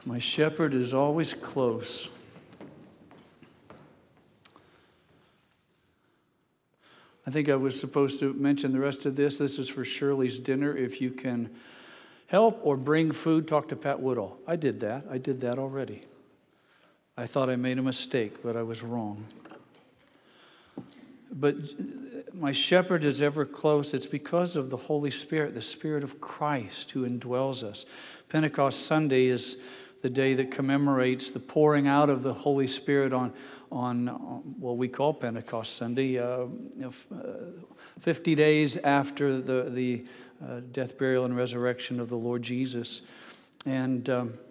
My shepherd is always close. I think I was supposed to mention the rest of this. This is for Shirley's dinner. If you can help or bring food, talk to Pat Woodall. I did that already. I thought I made a mistake, but I was wrong. But my shepherd is ever close. It's because of the Holy Spirit, the Spirit of Christ who indwells us. Pentecost Sunday is the day that commemorates the pouring out of the Holy Spirit on what we call Pentecost Sunday, 50 days after the death, burial, and resurrection of the Lord Jesus. And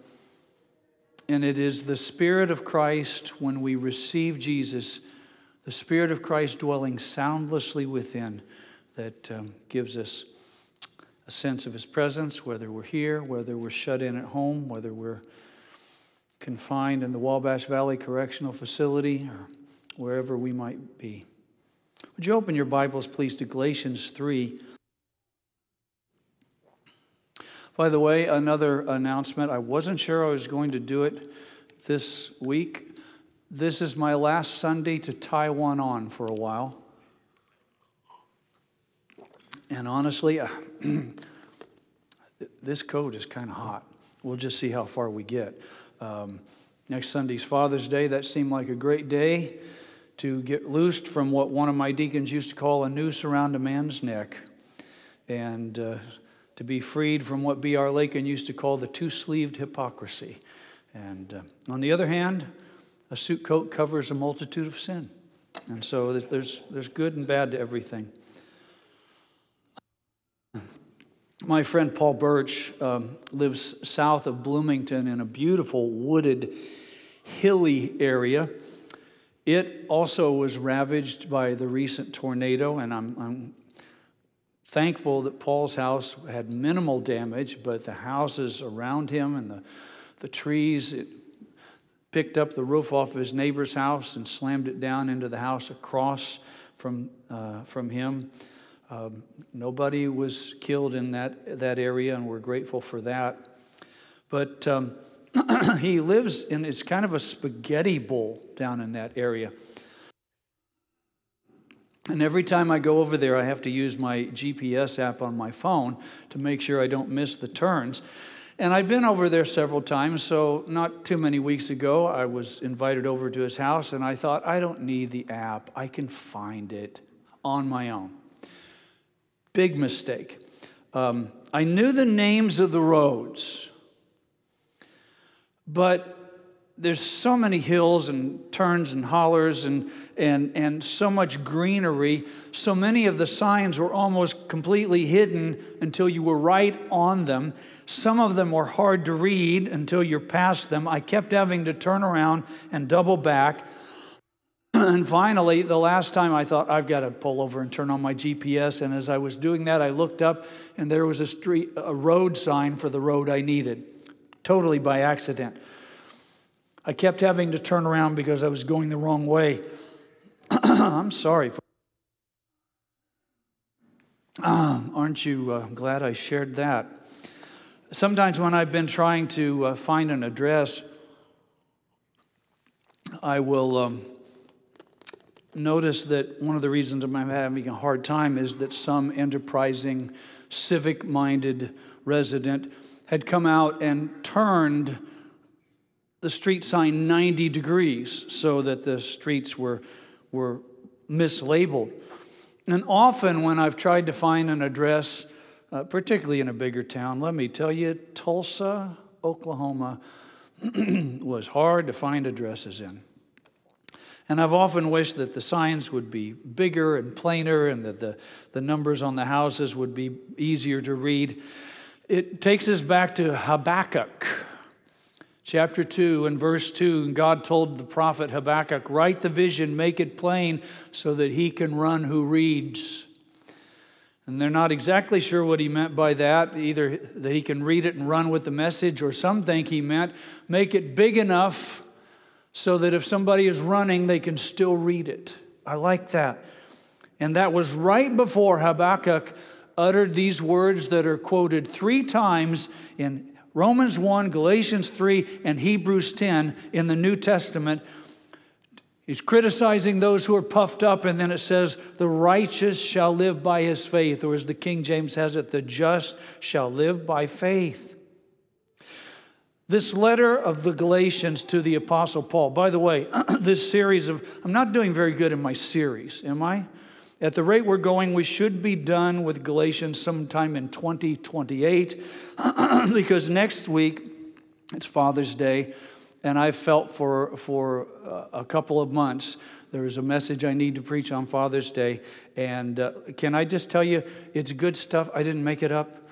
it is the Spirit of Christ, when we receive Jesus, the Spirit of Christ dwelling soundlessly within, that gives us a sense of His presence, whether we're here, whether we're shut in at home, whether we're confined in the Wabash Valley Correctional Facility, or wherever we might be. Would you open your Bibles, please, to Galatians 3. By the way, another announcement. I wasn't sure I was going to do it this week. This is my last Sunday to tie one on for a while. And honestly, this coat is kind of hot. We'll just see how far we get. Next Sunday's Father's Day. That seemed like a great day to get loosed from what one of my deacons used to call a noose around a man's neck, and to be freed from what B.R. Lakin used to call the two-sleeved hypocrisy. And on the other hand, a suit coat covers a multitude of sin. And so there's good and bad to everything. My friend Paul Birch lives south of Bloomington in a beautiful wooded, hilly area. It also was ravaged by the recent tornado, and I'm thankful that Paul's house had minimal damage, but the houses around him and the trees, it picked up the roof off of his neighbor's house and slammed it down into the house across from him. Nobody was killed in that area, and we're grateful for that. But he lives in, it's kind of a spaghetti bowl down in that area. And every time I go over there, I have to use my GPS app on my phone to make sure I don't miss the turns. And I've been over there several times, so not too many weeks ago, I was invited over to his house, and I thought, I don't need the app. I can find it on my own. Big mistake. I knew the names of the roads, but there's so many hills and turns and hollers and so much greenery. So many of the signs were almost completely hidden until you were right on them. Some of them were hard to read until you're past them. I kept having to turn around and double back. And finally, the last time I thought, I've got to pull over and turn on my GPS. And as I was doing that, I looked up and there was a road sign for the road I needed, totally by accident. I kept having to turn around because I was going the wrong way. I'm sorry. Aren't you glad I shared that? Sometimes when I've been trying to find an address, I will notice that one of the reasons I'm having a hard time is that some enterprising, civic-minded resident had come out and turned the street sign 90 degrees so that the streets were mislabeled. And often when I've tried to find an address, particularly in a bigger town, let me tell you, Tulsa, Oklahoma, was hard to find addresses in. And I've often wished that the signs would be bigger and plainer and that the numbers on the houses would be easier to read. It takes us back to Habakkuk, chapter 2 and verse 2. And God told the prophet Habakkuk, write the vision, make it plain so that he can run who reads. And they're not exactly sure what he meant by that, either that he can read it and run with the message, or some think he meant make it big enough so that if somebody is running, they can still read it. I like that. And that was right before Habakkuk uttered these words that are quoted 3 times in Romans 1, Galatians 3, and Hebrews 10 in the New Testament. He's criticizing those who are puffed up, and then it says, the righteous shall live by his faith, or as the King James has it, the just shall live by faith. This letter of the Galatians to the Apostle Paul. By the way, this series I'm not doing very good in my series, am I? At the rate we're going, we should be done with Galatians sometime in 2028, because next week, it's Father's Day, and I felt for a couple of months, there is a message I need to preach on Father's Day, and can I just tell you, it's good stuff. I didn't make it up.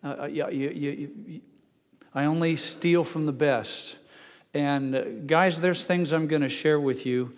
I only steal from the best. And guys, there's things I'm going to share with you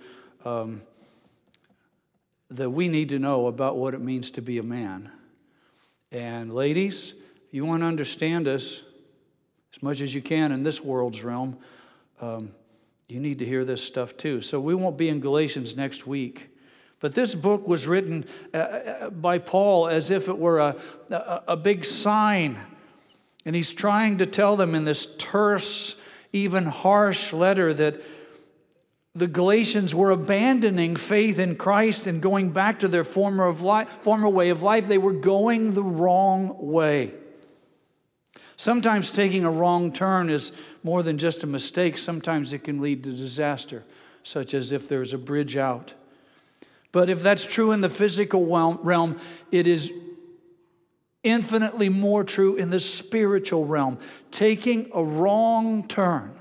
that we need to know about what it means to be a man. And ladies, if you want to understand us as much as you can in this world's realm, you need to hear this stuff too. So we won't be in Galatians next week. But this book was written by Paul as if it were a big sign. And he's trying to tell them in this terse, even harsh letter that the Galatians were abandoning faith in Christ and going back to their former way of life. They were going the wrong way. Sometimes taking a wrong turn is more than just a mistake. Sometimes it can lead to disaster, such as if there's a bridge out. But if that's true in the physical realm, it is infinitely more true in the spiritual realm. Taking a wrong turn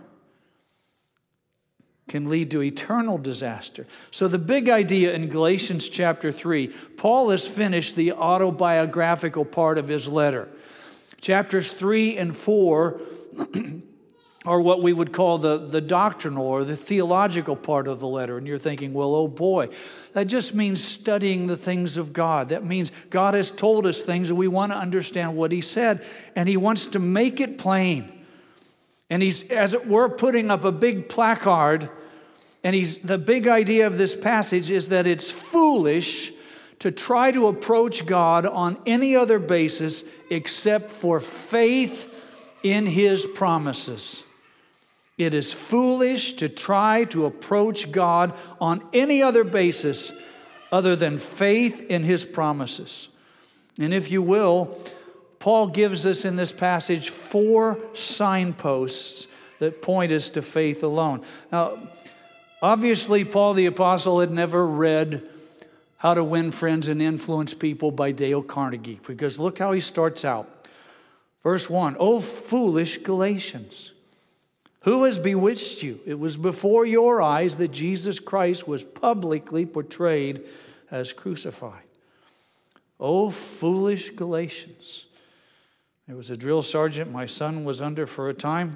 can lead to eternal disaster. So the big idea in Galatians chapter 3, Paul has finished the autobiographical part of his letter. Chapters 3 and 4 are what we would call the doctrinal or the theological part of the letter. And you're thinking, well, oh boy, that just means studying the things of God. That means God has told us things and we want to understand what he said. And he wants to make it plain. And he's, as it were, putting up a big placard. And the big idea of this passage is that it's foolish to try to approach God on any other basis except for faith in his promises. It is foolish to try to approach God on any other basis other than faith in his promises. And if you will, Paul gives us in this passage 4 signposts that point us to faith alone. Now, obviously, Paul the Apostle had never read How to Win Friends and Influence People by Dale Carnegie, because look how he starts out. Verse 1, "O foolish Galatians, who has bewitched you? It was before your eyes that Jesus Christ was publicly portrayed as crucified." O foolish Galatians. There was a drill sergeant my son was under for a time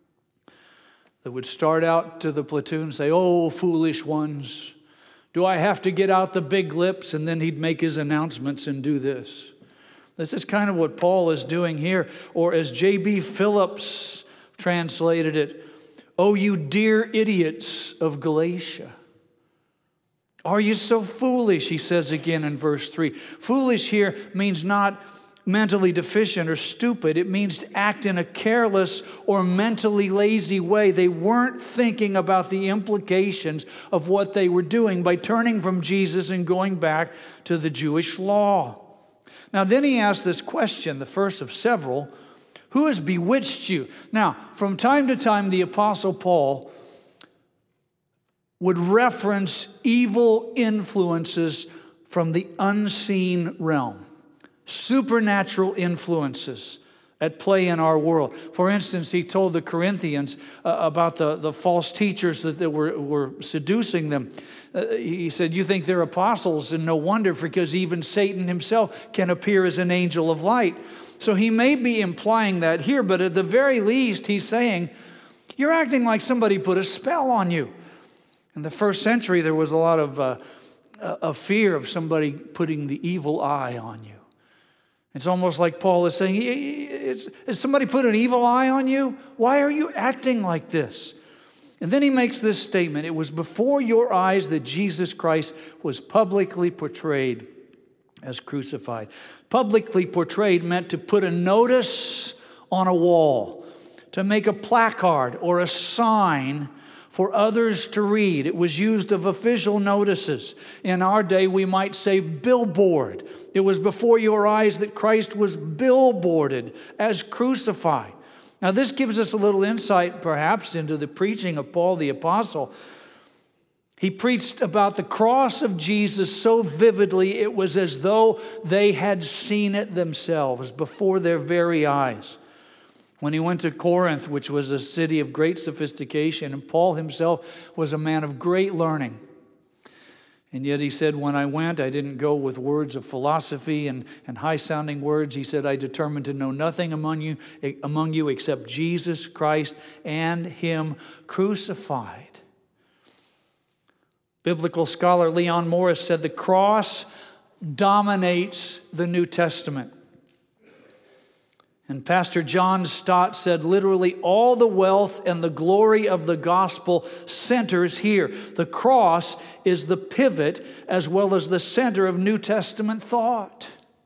that would start out to the platoon and say, "Oh, foolish ones, do I have to get out the big lips?" And then he'd make his announcements and do this. This is kind of what Paul is doing here. Or as J.B. Phillips translated it, "Oh, you dear idiots of Galatia. Are you so foolish?" he says again in verse 3. Foolish here means not mentally deficient or stupid. It means to act in a careless or mentally lazy way. They weren't thinking about the implications of what they were doing by turning from Jesus and going back to the Jewish law. Now, then he asks this question, the first of several: who has bewitched you? Now, from time to time, the Apostle Paul would reference evil influences from the unseen realm. Supernatural influences at play in our world. For instance, he told the Corinthians about the false teachers that were seducing them. He said, "You think they're apostles, and no wonder, because even Satan himself can appear as an angel of light." So he may be implying that here, but at the very least, he's saying, you're acting like somebody put a spell on you. In the first century, there was a lot of fear of somebody putting the evil eye on you. It's almost like Paul is saying, has somebody put an evil eye on you? Why are you acting like this? And then he makes this statement: it was before your eyes that Jesus Christ was publicly portrayed as crucified. Publicly portrayed meant to put a notice on a wall. to make a placard or a sign for others to read. It was used of official notices. In our day, we might say billboard. It was before your eyes that Christ was billboarded as crucified. Now, this gives us a little insight, perhaps, into the preaching of Paul the Apostle. He preached about the cross of Jesus so vividly, it was as though they had seen it themselves before their very eyes. When he went to Corinth, which was a city of great sophistication, and Paul himself was a man of great learning. And yet he said, when I went, I didn't go with words of philosophy and high-sounding words. He said, I determined to know nothing among you except Jesus Christ and Him crucified. Biblical scholar Leon Morris said the cross dominates the New Testament. And Pastor John Stott said, literally, all the wealth and the glory of the gospel centers here. The cross is the pivot as well as the center of New Testament thought.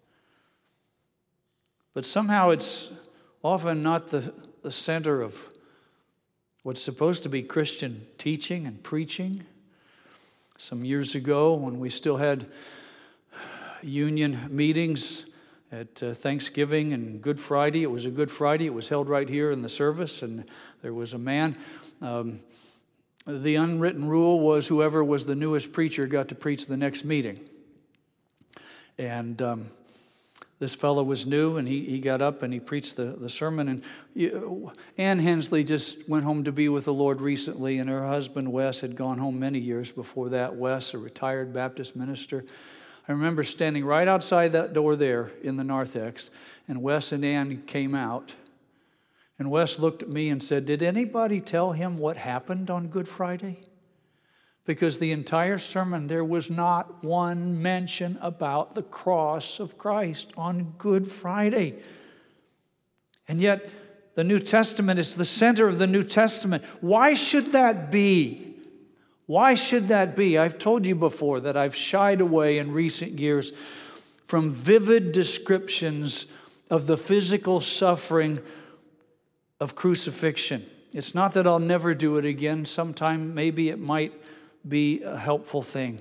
But somehow it's often not the center of what's supposed to be Christian teaching and preaching. Some years ago, when we still had union meetings at Thanksgiving and Good Friday. It was a Good Friday. It was held right here in the service, and there was a man. The unwritten rule was whoever was the newest preacher got to preach the next meeting. And this fellow was new, and he got up and he preached the sermon. And Ann Hensley just went home to be with the Lord recently, and her husband, Wes, had gone home many years before that. Wes, a retired Baptist minister. I remember standing right outside that door there in the narthex, and Wes and Ann came out. And Wes looked at me and said, did anybody tell him what happened on Good Friday? Because the entire sermon, there was not one mention about the cross of Christ on Good Friday. And yet, the New Testament is the center of the New Testament. Why should that be? Why should that be? I've told you before that I've shied away in recent years from vivid descriptions of the physical suffering of crucifixion. It's not that I'll never do it again. Sometime maybe it might be a helpful thing.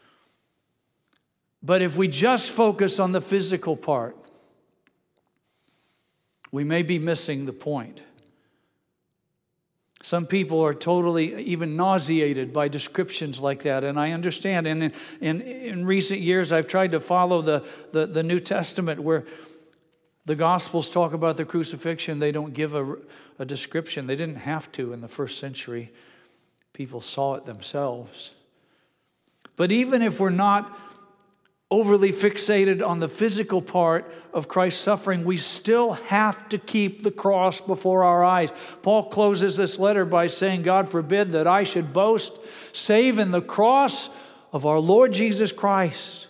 But if we just focus on the physical part, we may be missing the point. Some people are totally even nauseated by descriptions like that, and I understand. And in recent years, I've tried to follow the New Testament where the Gospels talk about the crucifixion. They don't give a description. They didn't have to in the first century. People saw it themselves. But even if we're not overly fixated on the physical part of Christ's suffering, we still have to keep the cross before our eyes. Paul closes this letter by saying, God forbid that I should boast save in the cross of our Lord Jesus Christ.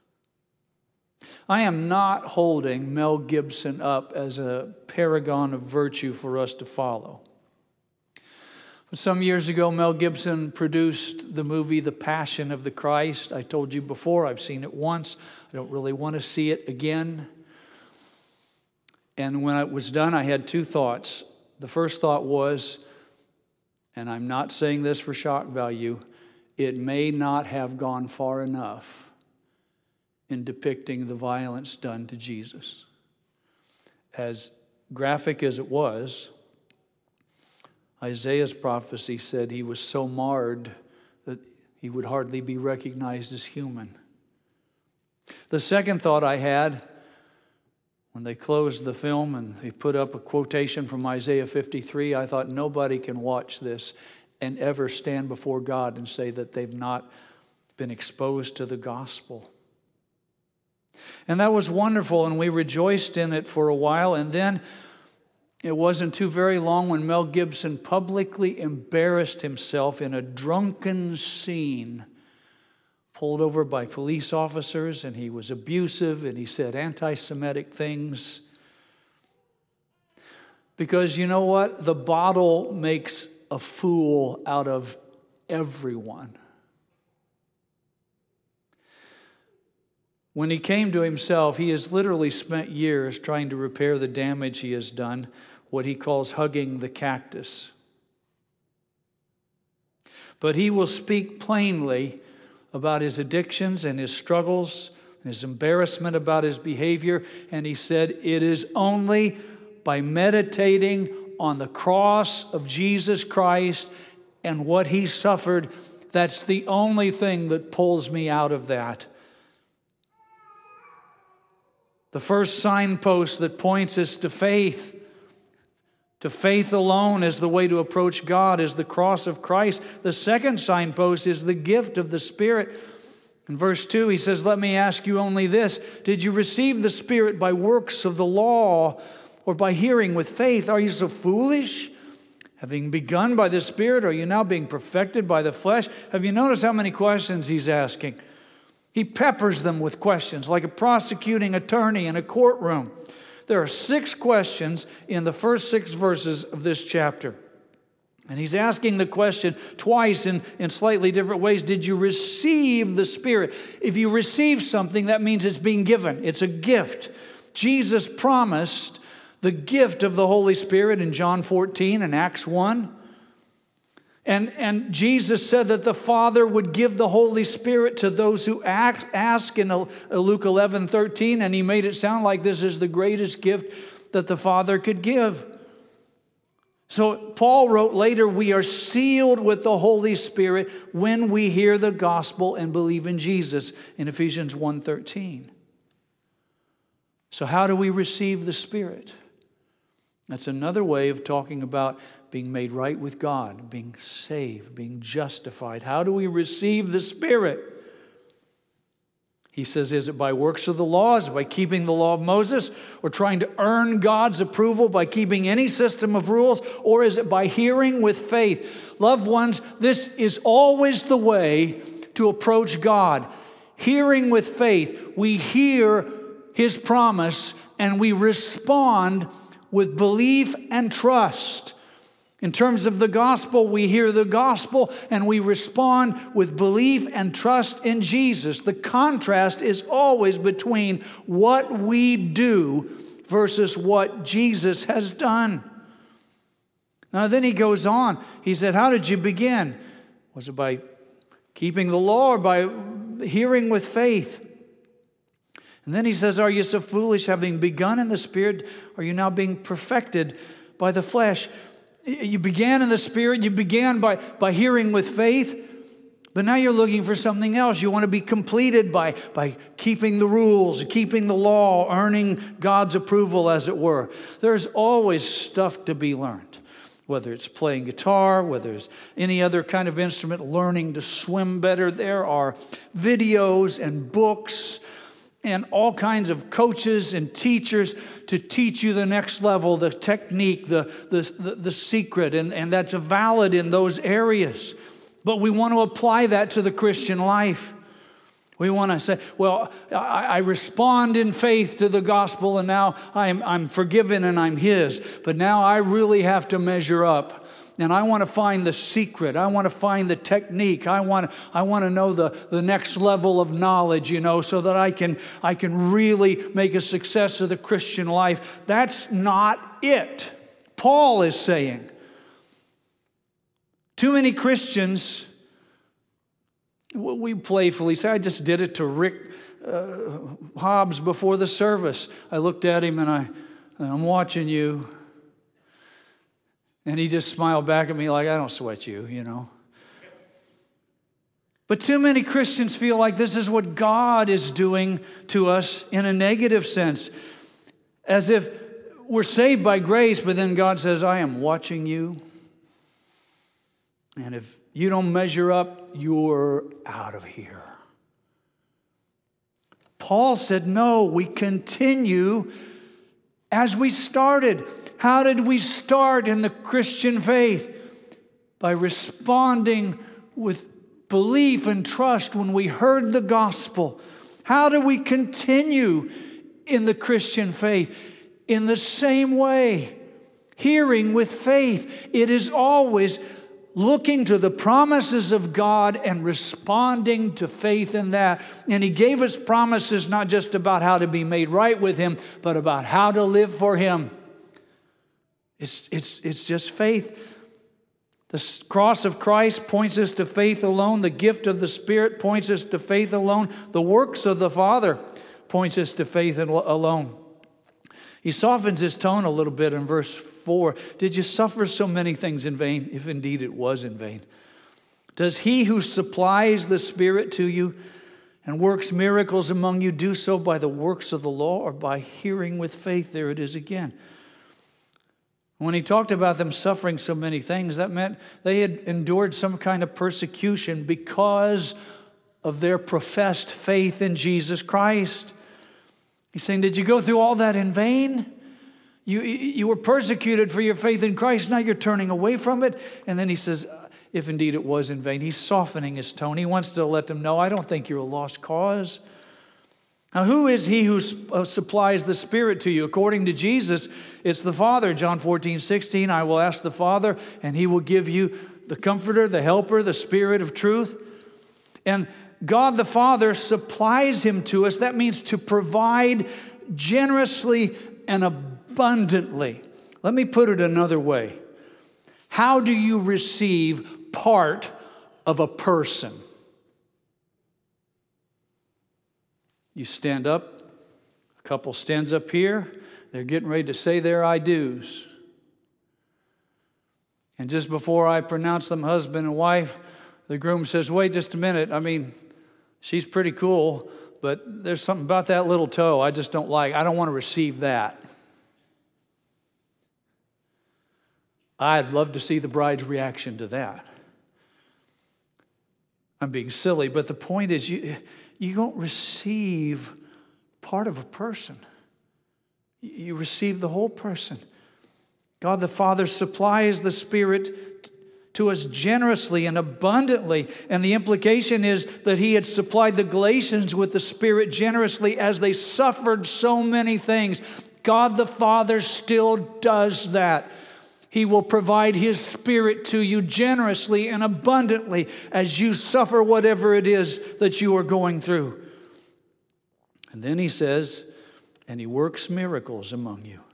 I am not holding Mel Gibson up as a paragon of virtue for us to follow. But some years ago, Mel Gibson produced the movie The Passion of the Christ. I told you before, I've seen it once. I don't really want to see it again. And when it was done, I had two thoughts. The first thought was, and I'm not saying this for shock value, it may not have gone far enough in depicting the violence done to Jesus. As graphic as it was, Isaiah's prophecy said he was so marred that he would hardly be recognized as human. The second thought I had, when they closed the film and they put up a quotation from Isaiah 53, I thought nobody can watch this and ever stand before God and say that they've not been exposed to the gospel. And that was wonderful, and we rejoiced in it for a while, and then it wasn't too very long when Mel Gibson publicly embarrassed himself in a drunken scene, pulled over by police officers, and he was abusive, and he said anti-Semitic things. Because you know what? The bottle makes a fool out of everyone. When he came to himself, he has literally spent years trying to repair the damage he has done. what he calls hugging the cactus. But he will speak plainly about his addictions and his struggles and his embarrassment about his behavior. And he said, it is only by meditating on the cross of Jesus Christ and what he suffered, that's the only thing that pulls me out of that. The first signpost that points us to faith alone as the way to approach God, is the cross of Christ. The second signpost is the gift of the Spirit. In verse 2, he says, let me ask you only this. Did you receive the Spirit by works of the law or by hearing with faith? Are you so foolish? Having begun by the Spirit, are you now being perfected by the flesh? Have you noticed how many questions he's asking? He peppers them with questions like a prosecuting attorney in a courtroom. There are 6 questions in the first 6 verses of this chapter. And he's asking the question twice in slightly different ways. Did you receive the Spirit? If you receive something, that means it's being given. It's a gift. Jesus promised the gift of the Holy Spirit in John 14 and Acts 1. And Jesus said that the Father would give the Holy Spirit to those who ask in Luke 11:13, and he made it sound like this is the greatest gift that the Father could give. So Paul wrote later, we are sealed with the Holy Spirit when we hear the gospel and believe in Jesus in Ephesians 1:13. So how do we receive the Spirit? That's another way of talking about being made right with God, being saved, being justified. How do we receive the Spirit? He says, is it by works of the law? Is it by keeping the law of Moses? Or trying to earn God's approval by keeping any system of rules? Or is it by hearing with faith? Loved ones, this is always the way to approach God. Hearing with faith. We hear His promise and we respond with belief and trust. In terms of the gospel, we hear the gospel and we respond with belief and trust in Jesus. The contrast is always between what we do versus what Jesus has done. Now then he goes on. He said, how did you begin? Was it by keeping the law or by hearing with faith? And then he says, are you so foolish, having begun in the Spirit, are you now being perfected by the flesh? You began in the Spirit, you began by hearing with faith, but now you're looking for something else. You want to be completed by keeping the rules, keeping the law, earning God's approval, as it were. There's always stuff to be learned, whether it's playing guitar, whether it's any other kind of instrument, learning to swim better. There are videos and books and all kinds of coaches and teachers to teach you the next level, the technique, the secret, and that's valid in those areas. But we want to apply that to the Christian life. We want to say, well, I respond in faith to the gospel, and now I'm forgiven and I'm His. But now I really have to measure up. And I want to find the secret. I want to find the technique. I want to know the next level of knowledge, so that I can really make a success of the Christian life. That's not it. Paul is saying, too many Christians, we playfully say, I just did it to Rick Hobbs before the service. I looked at him and I'm watching you. And he just smiled back at me like, I don't sweat you, But too many Christians feel like this is what God is doing to us in a negative sense. As if we're saved by grace, but then God says, I am watching you. And if you don't measure up, you're out of here. Paul said, no, we continue as we started. How did we start in the Christian faith? By responding with belief and trust when we heard the gospel. How do we continue in the Christian faith? In the same way, hearing with faith. It is always looking to the promises of God and responding to faith in that. And He gave us promises not just about how to be made right with Him, but about how to live for Him. It's just faith. The cross of Christ points us to faith alone. The gift of the Spirit points us to faith alone. The works of the Father points us to faith alone. He softens his tone a little bit in verse 4. Did you suffer so many things in vain, if indeed it was in vain? Does he who supplies the Spirit to you and works miracles among you do so by the works of the law or by hearing with faith? There it is again. When he talked about them suffering so many things, that meant they had endured some kind of persecution because of their professed faith in Jesus Christ. He's saying, did you go through all that in vain? You were persecuted for your faith in Christ. Now you're turning away from it. And then he says, if indeed it was in vain. He's softening his tone. He wants to let them know, I don't think you're a lost cause. Now, who is he who supplies the Spirit to you? According to Jesus, it's the Father. John 14:16, I will ask the Father, and he will give you the Comforter, the Helper, the Spirit of truth. And God the Father supplies him to us. That means to provide generously and abundantly. Let me put it another way. How do you receive part of a person? You stand up, a couple stands up here, they're getting ready to say their I do's. And just before I pronounce them husband and wife, the groom says, wait just a minute, she's pretty cool, but there's something about that little toe I just don't like. I don't want to receive that. I'd love to see the bride's reaction to that. I'm being silly, but the point is you don't receive part of a person. You receive the whole person. God the Father supplies the Spirit to us generously and abundantly. And the implication is that he had supplied the Galatians with the Spirit generously as they suffered so many things. God the Father still does that. He will provide his Spirit to you generously and abundantly as you suffer whatever it is that you are going through. And then he says, and he works miracles among you.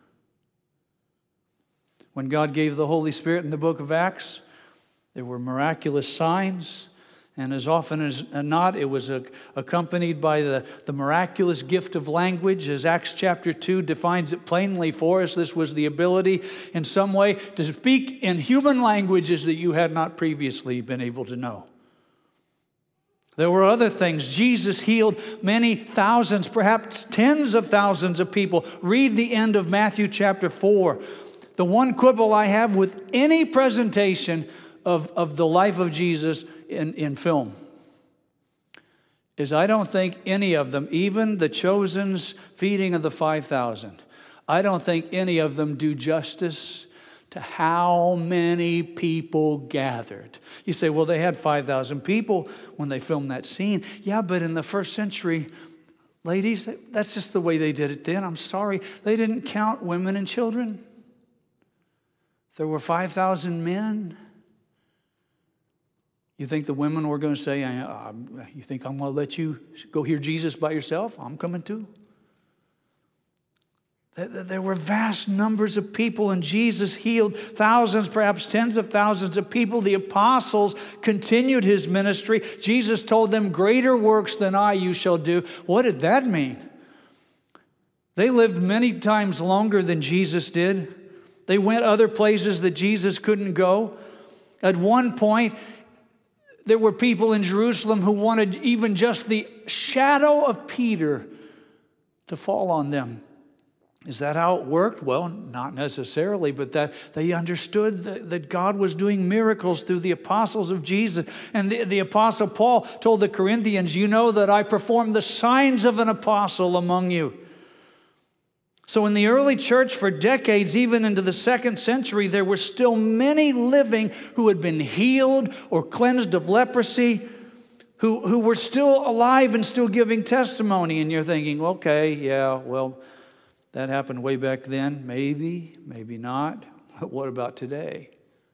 When God gave the Holy Spirit in the book of Acts, there were miraculous signs. And as often as not, it was accompanied by the miraculous gift of language. As Acts chapter 2 defines it plainly for us, this was the ability in some way to speak in human languages that you had not previously been able to know. There were other things. Jesus healed many thousands, perhaps tens of thousands of people. Read the end of Matthew chapter 4. The one quibble I have with any presentation of the life of Jesus in film is I don't think any of them, even the chosen's feeding of the 5,000, I don't think any of them do justice to how many people gathered. You say, well, they had 5,000 people when they filmed that scene. Yeah, but in the first century, ladies, that's just the way they did it then. I'm sorry. They didn't count women and children. There were 5,000 men. You think the women were going to say, you think I'm going to let you go hear Jesus by yourself? I'm coming too. There were vast numbers of people, and Jesus healed thousands, perhaps tens of thousands of people. The apostles continued his ministry. Jesus told them, greater works than I you shall do. What did that mean? They lived many times longer than Jesus did. They went other places that Jesus couldn't go. At one point, there were people in Jerusalem who wanted even just the shadow of Peter to fall on them. Is that how it worked? Well, not necessarily, but that they understood that God was doing miracles through the apostles of Jesus. And the apostle Paul told the Corinthians, you know that I perform the signs of an apostle among you. So in the early church for decades, even into the 2nd century, there were still many living who had been healed or cleansed of leprosy, who were still alive and still giving testimony. And you're thinking, okay, yeah, well, that happened way back then. Maybe, maybe not. But what about today?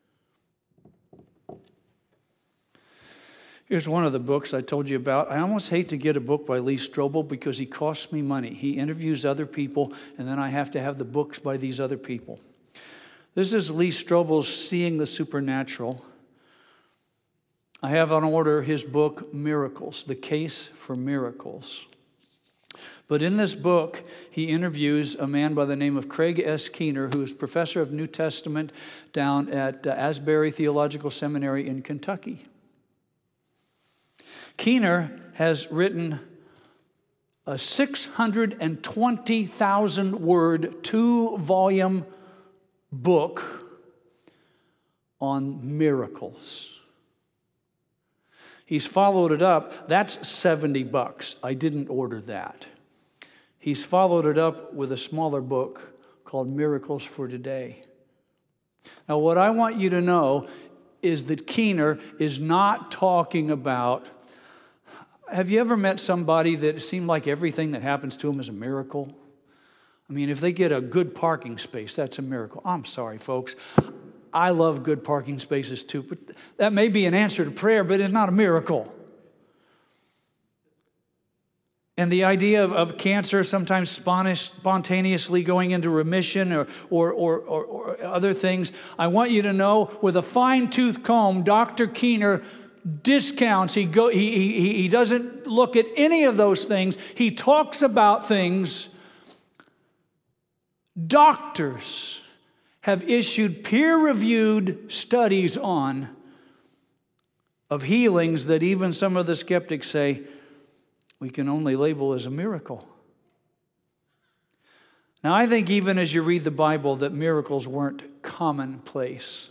Here's one of the books I told you about. I almost hate to get a book by Lee Strobel because he costs me money. He interviews other people, and then I have to have the books by these other people. This is Lee Strobel's Seeing the Supernatural. I have on order his book, Miracles, The Case for Miracles. But in this book, he interviews a man by the name of Craig S. Keener, who is professor of New Testament down at Asbury Theological Seminary in Kentucky. Keener has written a 620,000-word, 2-volume book on miracles. He's followed it up. That's $70. I didn't order that. He's followed it up with a smaller book called Miracles for Today. Now, what I want you to know is that Keener is not talking about, have you ever met somebody that seemed like everything that happens to them is a miracle? I mean, if they get a good parking space, that's a miracle. I'm sorry, folks. I love good parking spaces too, but that may be an answer to prayer, but it's not a miracle. And the idea of cancer sometimes spontaneously going into remission or other things, I want you to know with a fine-tooth comb, Dr. Keener discounts. He doesn't look at any of those things. He talks about things doctors have issued peer-reviewed studies on of healings that even some of the skeptics say we can only label as a miracle. Now, I think even as you read the Bible that miracles weren't commonplace.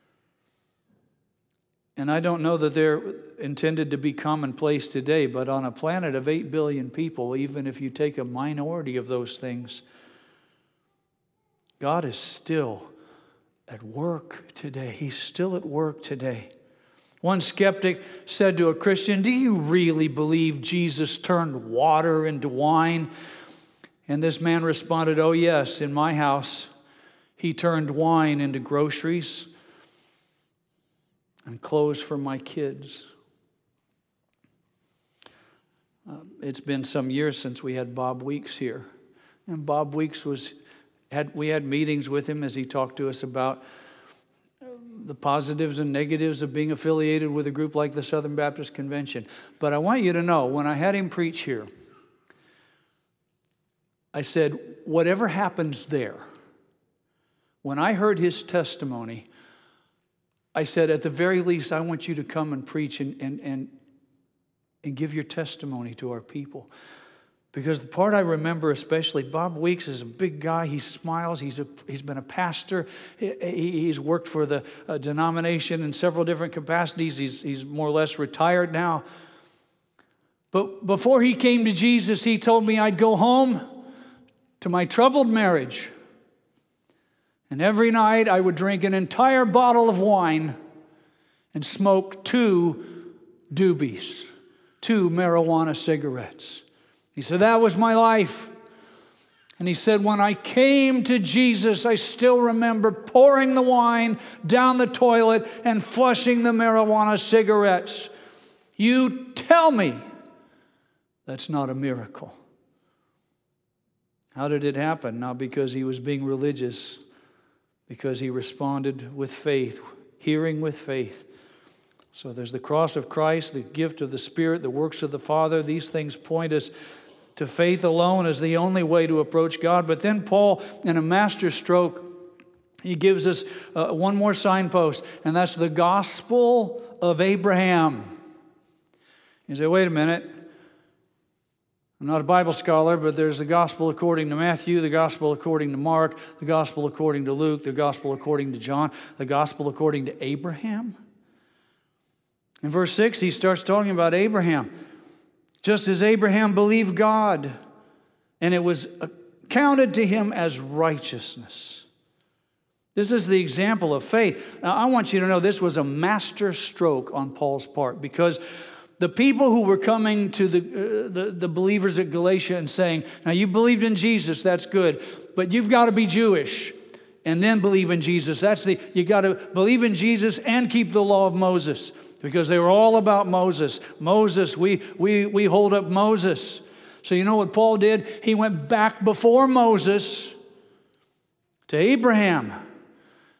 And I don't know that they're intended to be commonplace today, but on a planet of 8 billion people, even if you take a minority of those things, God is still at work today. He's still at work today. One skeptic said to a Christian, "Do you really believe Jesus turned water into wine?" And this man responded, "Oh yes, in my house, he turned wine into groceries and clothes for my kids." It's been some years since we had Bob Weeks here. And Bob Weeks we had meetings with him as he talked to us about the positives and negatives of being affiliated with a group like the Southern Baptist Convention. But I want you to know, when I had him preach here, I said, whatever happens there, when I heard his testimony, I said, at the very least, I want you to come and preach and give your testimony to our people. Because the part I remember especially, Bob Weeks is a big guy. He smiles. He's been a pastor. He's worked for the denomination in several different capacities. He's more or less retired now. But before he came to Jesus, he told me I'd go home to my troubled marriage. And every night I would drink an entire bottle of wine and smoke 2 doobies, 2 marijuana cigarettes. He said, that was my life. And he said, when I came to Jesus, I still remember pouring the wine down the toilet and flushing the marijuana cigarettes. You tell me that's not a miracle. How did it happen? Not because he was being religious, because he responded with faith, hearing with faith. So there's the cross of Christ, the gift of the Spirit, the works of the Father. These things point us to faith alone as the only way to approach God. But then Paul, in a master stroke, he gives us one more signpost, and that's the gospel of Abraham. You say, wait a minute. I'm not a Bible scholar, but there's the gospel according to Matthew, the gospel according to Mark, the gospel according to Luke, the gospel according to John, the gospel according to Abraham. In verse 6, he starts talking about Abraham. Just as Abraham believed God, and it was counted to him as righteousness. This is the example of faith. Now, I want you to know this was a master stroke on Paul's part, because the people who were coming to the believers at Galatia and saying, now you believed in Jesus, that's good, but you've got to be Jewish and then believe in Jesus. You got to believe in Jesus and keep the law of Moses. Because they were all about Moses. Moses, we hold up Moses. So you know what Paul did? He went back before Moses to Abraham.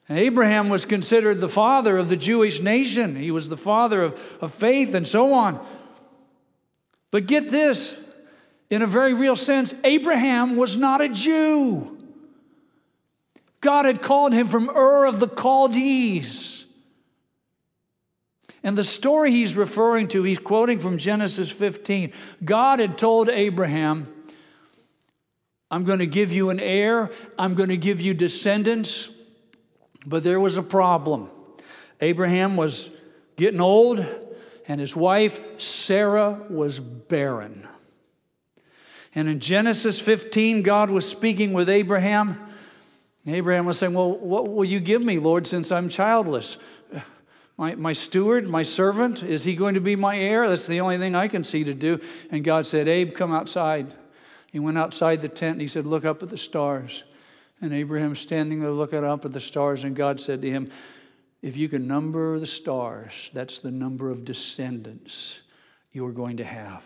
And Abraham was considered the father of the Jewish nation. He was the father of faith and so on. But get this, in a very real sense, Abraham was not a Jew. God had called him from Ur of the Chaldees. And the story he's referring to, he's quoting from Genesis 15. God had told Abraham, I'm going to give you an heir. I'm going to give you descendants. But there was a problem. Abraham was getting old, and his wife, Sarah, was barren. And in Genesis 15, God was speaking with Abraham. Abraham was saying, well, what will you give me, Lord, since I'm childless? My steward, my servant, is he going to be my heir? That's the only thing I can see to do. And God said, Abe, come outside. He went outside the tent and he said, look up at the stars. And Abraham standing there looking up at the stars, and God said to him, if you can number the stars, that's the number of descendants you are going to have.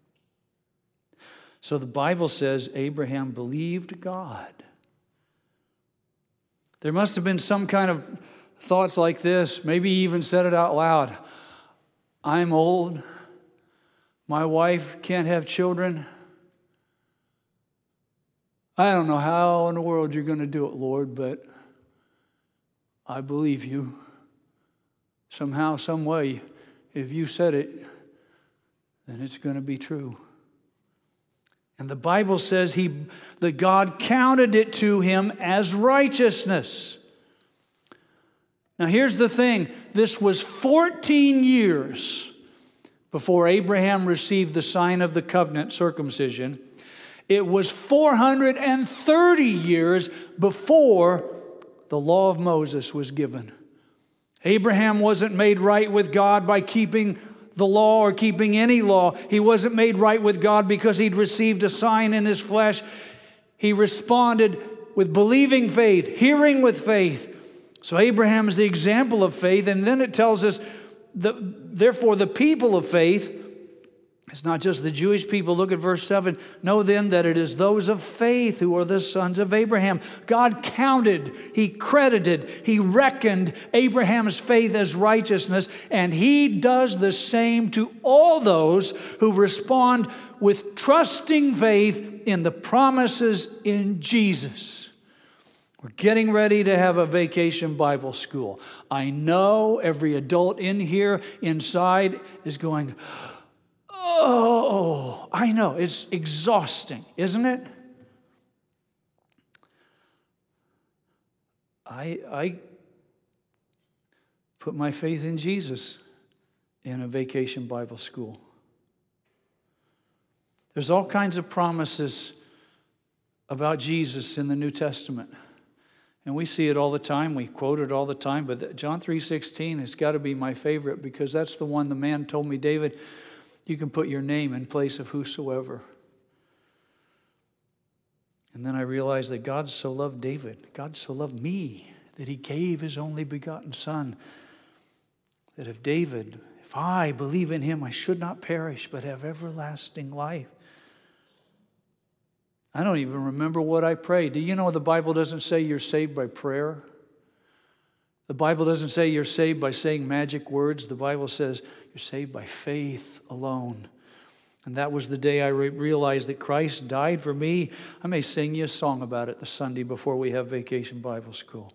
So the Bible says Abraham believed God. There must have been some kind of thoughts like this. Maybe he even said it out loud. I'm old. My wife can't have children. I don't know how in the world you're going to do it, Lord, but I believe you. Somehow, some way, if you said it, then it's going to be true. And the Bible says that God counted it to him as righteousness. Now here's the thing. This was 14 years before Abraham received the sign of the covenant, circumcision. It was 430 years before the law of Moses was given. Abraham wasn't made right with God by keeping the law or keeping any law. He wasn't made right with God because he'd received a sign in his flesh. He responded with believing faith, hearing with faith. So Abraham is the example of faith. And then it tells us, therefore the people of faith, it's not just the Jewish people. Look at verse 7. Know then that it is those of faith who are the sons of Abraham. God counted, he credited, he reckoned Abraham's faith as righteousness, and he does the same to all those who respond with trusting faith in the promises in Jesus. We're getting ready to have a vacation Bible school. I know every adult in here inside is going, oh, I know. It's exhausting, isn't it? I put my faith in Jesus in a vacation Bible school. There's all kinds of promises about Jesus in the New Testament. And we see it all the time. We quote it all the time. But John 3:16 has got to be my favorite, because that's the one the man told me, David, you can put your name in place of whosoever. And then I realized that God so loved David, God so loved me, that he gave his only begotten son. That if I believe in him, I should not perish, but have everlasting life. I don't even remember what I prayed. Do you know the Bible doesn't say you're saved by prayer? The Bible doesn't say you're saved by saying magic words. The Bible says you're saved by faith alone. And that was the day I realized that Christ died for me. I may sing you a song about it the Sunday before we have Vacation Bible School.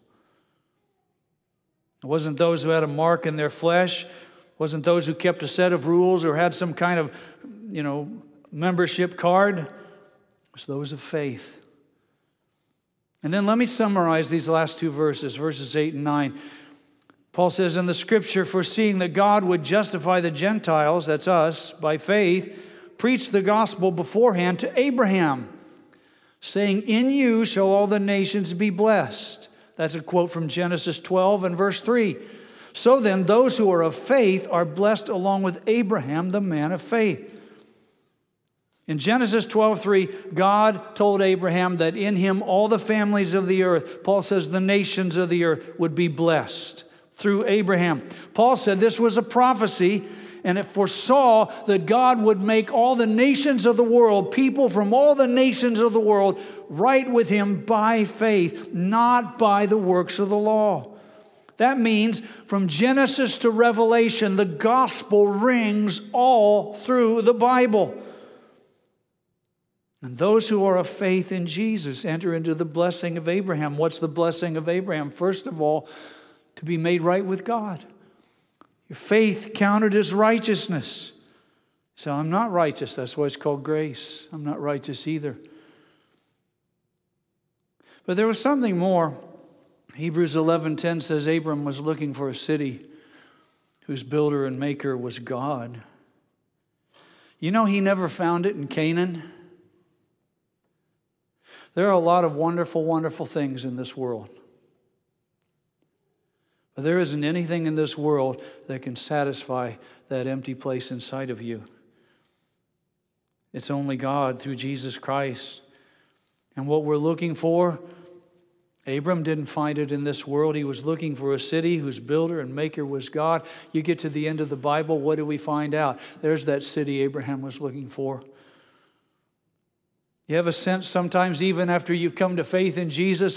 It wasn't those who had a mark in their flesh. It wasn't those who kept a set of rules or had some kind of, membership card. It was those of faith. And then let me summarize these last two verses, verses 8 and 9. Paul says in the scripture, foreseeing that God would justify the Gentiles, that's us, by faith, preached the gospel beforehand to Abraham, saying, in you shall all the nations be blessed. That's a quote from Genesis 12 and verse 3. So then, those who are of faith are blessed along with Abraham, the man of faith. In Genesis 12:3, God told Abraham that in him all the families of the earth, Paul says the nations of the earth, would be blessed through Abraham. Paul said this was a prophecy, and it foresaw that God would make all the nations of the world, people from all the nations of the world, right with him by faith, not by the works of the law. That means from Genesis to Revelation, the gospel rings all through the Bible. And those who are of faith in Jesus enter into the blessing of Abraham. What's the blessing of Abraham? First of all, to be made right with God. Your faith counted as righteousness. So I'm not righteous. That's why it's called grace. I'm not righteous either. But there was something more. Hebrews 11:10 says Abram was looking for a city whose builder and maker was God. You know, he never found it in Canaan. There are a lot of wonderful, wonderful things in this world. But there isn't anything in this world that can satisfy that empty place inside of you. It's only God through Jesus Christ. And what we're looking for, Abram didn't find it in this world. He was looking for a city whose builder and maker was God. You get to the end of the Bible, what do we find out? There's that city Abraham was looking for. You have a sense sometimes, even after you've come to faith in Jesus,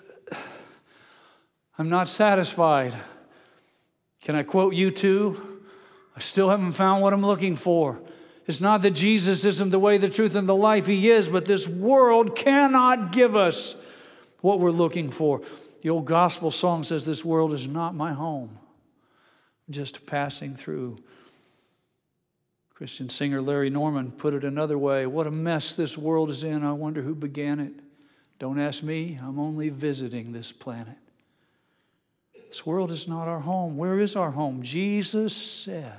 I'm not satisfied. Can I quote U2? I still haven't found what I'm looking for. It's not that Jesus isn't the way, the truth, and the life. He is, but this world cannot give us what we're looking for. The old gospel song says, this world is not my home. I'm just passing through. Christian singer Larry Norman put it another way. What a mess this world is in. I wonder who began it. Don't ask me. I'm only visiting this planet. This world is not our home. Where is our home? Jesus said.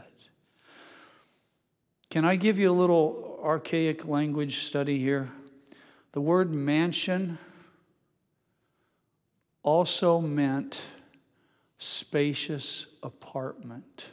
Can I give you a little archaic language study here? The word mansion also meant spacious apartment.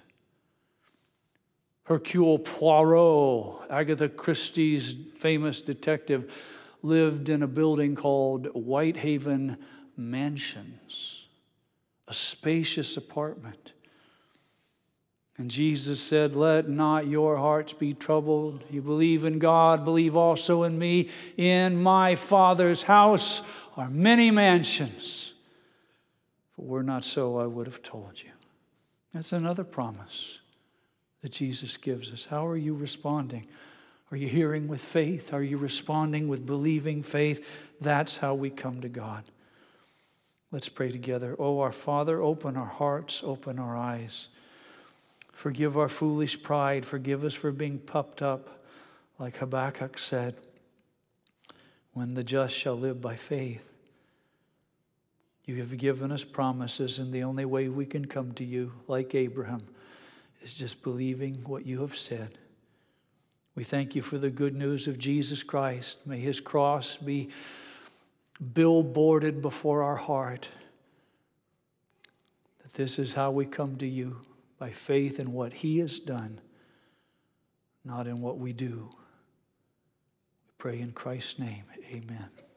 Hercule Poirot, Agatha Christie's famous detective, lived in a building called Whitehaven Mansions, a spacious apartment. And Jesus said, let not your hearts be troubled. You believe in God, believe also in me. In my Father's house are many mansions. If it were not so, I would have told you. That's another promise that Jesus gives us. How are you responding? Are you hearing with faith? Are you responding with believing faith? That's how we come to God. Let's pray together. Oh, our Father, open our hearts, open our eyes. Forgive our foolish pride. Forgive us for being puffed up, like Habakkuk said, when the just shall live by faith. You have given us promises, and the only way we can come to you, like Abraham, is just believing what you have said. We thank you for the good news of Jesus Christ. May his cross be billboarded before our heart, that this is how we come to you, by faith in what he has done, not in what we do. We pray in Christ's name. Amen.